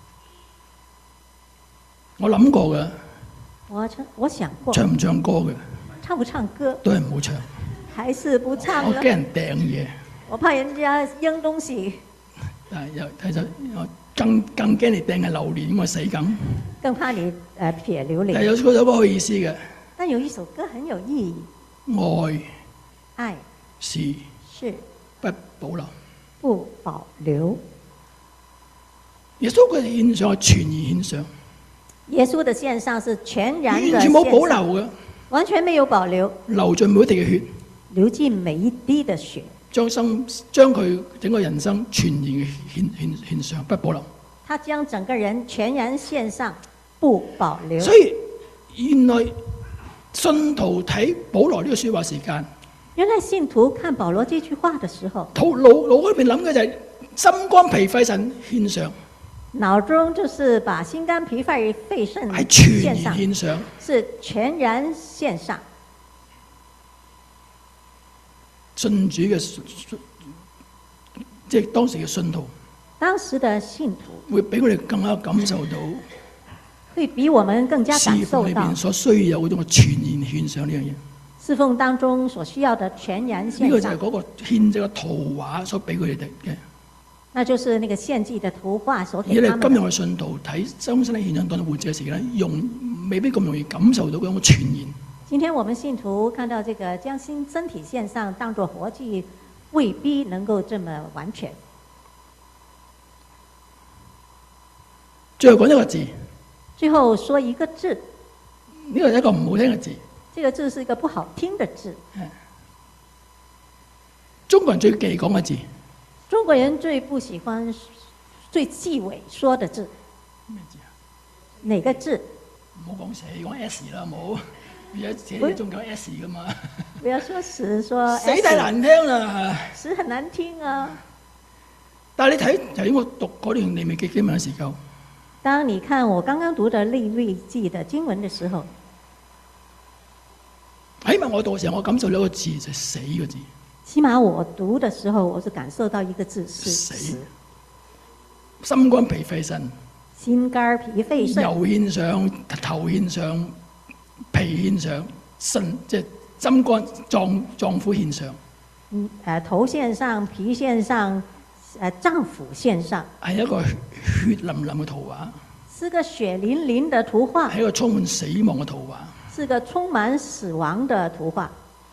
我諗過嘅。 我我想過。 唱唔唱歌嘅？ 唱不唱歌？ 都係唔好唱。 還是不唱了。 我驚人掟嘢。 我怕人家扔東西。 但係又其實我更更驚你掟係榴蓮，我死梗。 更怕你誒撇榴蓮。 但有嗰首歌好意思嘅。 但有一首歌很有意義。 愛。 愛。 是。 是。 不保留。 不保留。 耶穌嘅獻上係全然獻上。 耶穌的獻上是全然的獻上， 完全冇保留嘅， 完全沒有保留， 流盡每一滴嘅血， 流盡每一滴的血， 將生將佢整個人生全然嘅獻獻獻上，不保留。 他將整個人全然獻上，不保留。 所以原來信徒睇保羅呢個說話時間， 原來信徒看保羅這句話的時候， 腦腦腦裏邊諗嘅就係心肝脾肺腎獻上。 腦中就是把心肝脾肺肺腎係全然獻上， 是全然獻上。 信主嘅即係當時嘅信徒， 當時嘅信徒會比我哋更加感受到， 會比我們更加感受到侍奉裏邊所需要嗰種全然獻上呢樣嘢。 侍奉當中所需要的全然獻上， 呢個就係嗰個獻祭嘅圖畫所俾佢哋嘅。 那就是那個獻祭的圖畫所給而你他們。 今日嘅信徒睇將身體獻上當活祭嘅時間，用未必咁容易感受到嗰種全然。 今天我們信徒看到這個將新身體獻上當作活祭，未必能夠這麼完全。 最後講一個字。 最後說一個字。 呢個係一個唔好聽嘅字。 這個字是一個不好聽的字。 中國人最忌講嘅字。 中國人最不喜歡、最忌諱說的字。 咩字啊？ 哪個字？ 唔好講死，講 S 啦，冇。而家寫嘢仲講 S 噶嘛？ 不要說死，說死太難聽啦！ 死很難聽啊！ 但係你睇頭先我讀嗰段利未記經文嘅時候， 當你看我剛剛讀的利未記的經文的時候， 起碼我讀嘅時候，我感受到一個字就係死個字。 起碼我讀的時候，我是感受到一個字是死。 心肝脾肺腎， 心肝脾肺腎， 油獻上，頭獻上，脾獻上，腎即係心肝臟臟腑獻上。 嗯，誒頭獻上，脾獻上，誒臟腑獻上， 係一個血淋淋嘅圖畫， 是個血淋淋的圖畫， 係一個充滿死亡嘅圖畫， 是個充滿死亡的圖畫。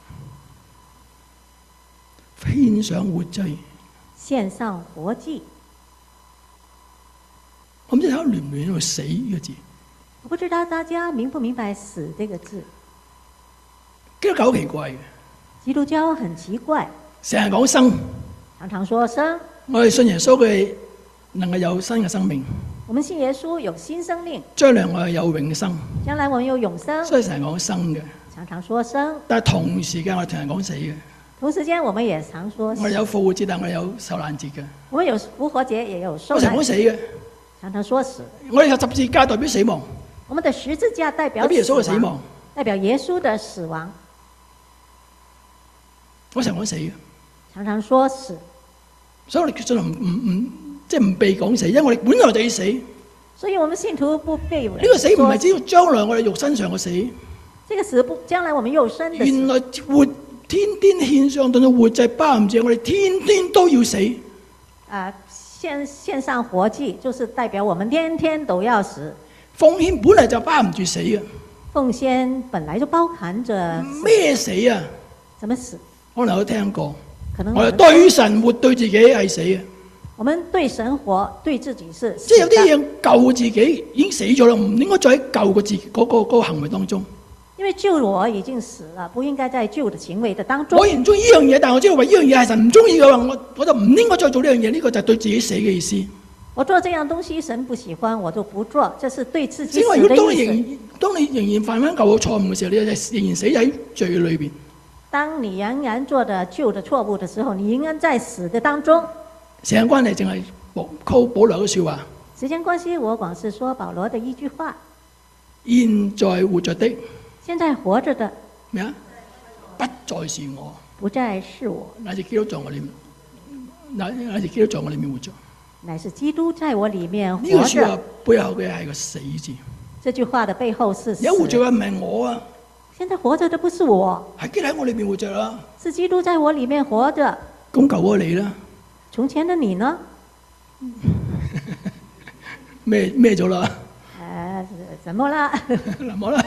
獻上活祭， 獻上活祭。 我唔知大家聯唔聯到死呢個字？ 我不知道大家明不明白死這個字？ 基督教好奇怪嘅， 基督教很奇怪， 成日講生， 常常說生。 我哋信耶穌佢能夠有新嘅生命， 我們信耶穌有新生命， 將來我哋有永生， 將來我們有永生， 所以成日講生嘅。 常常說生， 但係同時間我哋成日講死嘅。 同時間我們也常說死。 我哋有復活節，但我哋有受難節嘅。 我們有復活節，也有受我成日難節。 講死嘅。 常常說死。 我哋有十字架代表死亡， 我們的十字架代表代表耶穌嘅死亡， 代表耶穌的死亡。 我成日講死嘅。 常常說死， 所以我哋決心唔唔唔，即係唔被講死，因為我哋本來就要死。呢所以我們信徒不被。 個死唔係只要將來我哋肉身上嘅死， 這個死不將來我們肉身的死。 原來活天天獻上當作活祭，包含住我哋天天都要死。 啊，獻獻上活祭，就是代表我們天天都要死。 奉獻本來就包含住死嘅。 奉獻本來就包含着咩死啊？ 怎麼死？ 可能有聽過。 可能我哋對神活對自己係死嘅。 我們對神活對自己是死的。 即係有啲嘢救自己已經死咗啦，唔應該再喺救個自嗰、嗰個、嗰個行為當中。 因為救我已經死了，不應該在救的行為的當中。 我唔中意呢樣嘢，但我知道話呢樣嘢係神唔中意嘅話，我我就唔應該再做呢樣嘢。呢、呢個就係對自己死嘅意思。 我做這樣東西神不喜歡，我就不做，這是對自己死因為如果當的意思。 你仍當你仍然犯翻舊嘅錯誤嘅時候，你就仍然死喺罪裏邊。 當你仍然做的舊的錯誤的時候，你仍然在死的當中。 時間關係，淨係靠保羅嘅説話。 時間關係，我廣是說保羅的一句話： 現在活着的， 現在活着的咩啊？不再是我， 不再是我， 乃是基督在我裏面，乃乃是基督在我裏面活着。 乃是基督在我裏面活呢個説話着。 背後嘅係個死字。 這句話的背後是死。 而家活着嘅唔係我啊， 現在活着的不是我， 係基督喺我裏面活着啦。 是基督在我裏面活着。 咁救咗你啦？ 從前的你呢？ 咩咩咗啦？ 呃，怎麼啦？ 嗱，好啦，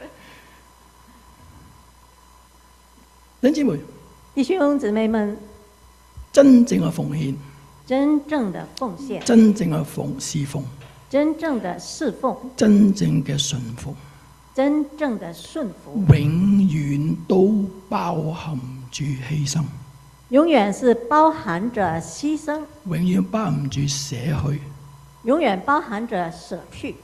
弟兄姊妹， 弟兄姊妹們， 真正嘅奉獻， 真正的奉獻， 真正嘅奉侍奉， 真正的侍奉， 真正嘅順服， 真正的順服， 永遠都包含住犧牲， 永遠是包含着犧牲， 永遠包含住捨去， 永遠包含着捨去。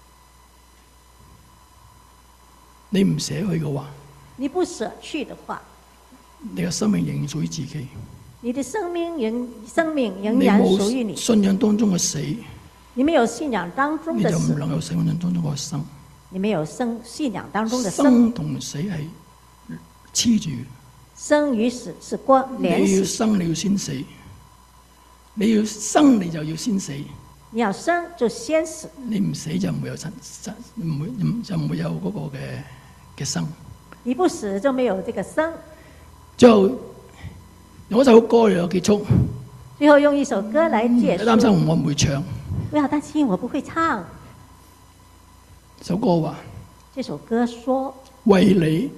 你唔捨去嘅話， 你不捨去的話， 你嘅生命仍然屬於自己。 你的生命仍生命仍你然屬於冇你。 信仰當中嘅死， 你沒有信仰當中你就唔的死， 能夠信仰當中嘅生。 你沒有生信仰當中的生。 生同死係黐住。 生與死是關聯你要繫。 生，你要先死。你要生，你就要先死。 你要生就先死， 你唔死就唔會有生，唔會就唔會有嗰個嘅嘅生。 你不死就沒有這個生。 最後用一首歌嚟結束。 最後用一首歌來結束。 唔擔心我唔會唱。 不要擔心我不會唱。 首歌話： 這首歌說， 為你，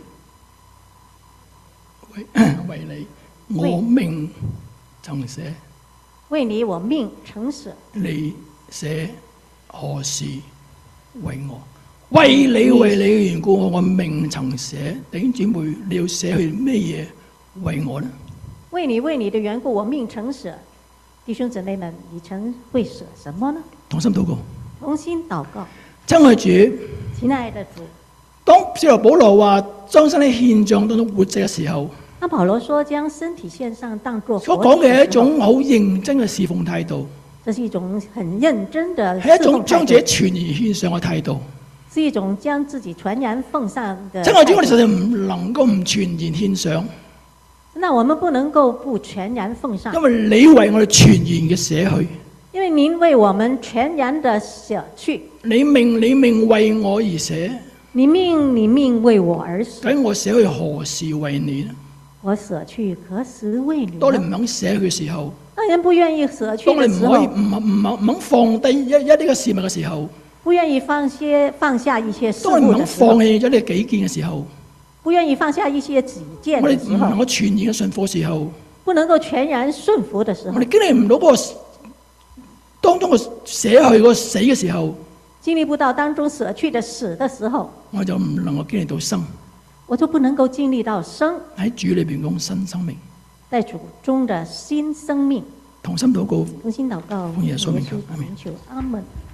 為為你，我命曾捨。 為你我命曾捨。 你捨何事為我？為你為你嘅緣故，我個命曾捨。弟兄姊妹，你要捨去咩嘢為我呢？ 為你為你的緣故，我命曾捨。弟兄姊妹們，你曾會捨什麼呢？ 同心禱告， 同心禱告。 親愛主， 親愛的主， 當使徒保羅話將身體獻上當中活祭嘅時候， 當保羅說將身體獻上當作所講嘅係一種好認真嘅侍奉態度， 這是一種很認真的， 係一種將自己全然獻上嘅態度， 是一種將自己全然奉上的。 真係主，我哋實在唔能夠唔全然獻上。 那我們不能夠不全然奉上， 因為你為我哋全然嘅捨去， 因為您為我們全然的捨去， 你命你命為我而捨， 你命你命為我而死， 咁我捨去何時為你呢？ 我捨去何時為你呢？ 當你唔肯捨去嘅時候， 當人不願意捨去當你嘅時候， 唔可以唔唔唔肯放低一一啲嘅事物嘅時候， 不願意放些放下一些事物當你唔肯嘅時候， 放棄咗你嘅己見嘅時候， 不願意放下一些己見我哋嘅時候， 唔能夠全然嘅順服嘅時候， 不能夠全然順服嘅時候， 我哋經歷唔到嗰個當中嘅捨去嗰個死嘅時候， 經歷不到當中捨去的死的時候， 我就唔能夠經歷到生， 我就不能夠經歷到生， 喺主裏邊講新生命， 在主中的新生命。 同心禱告， 同心禱告， 奉耶穌名求，阿們。 求阿門。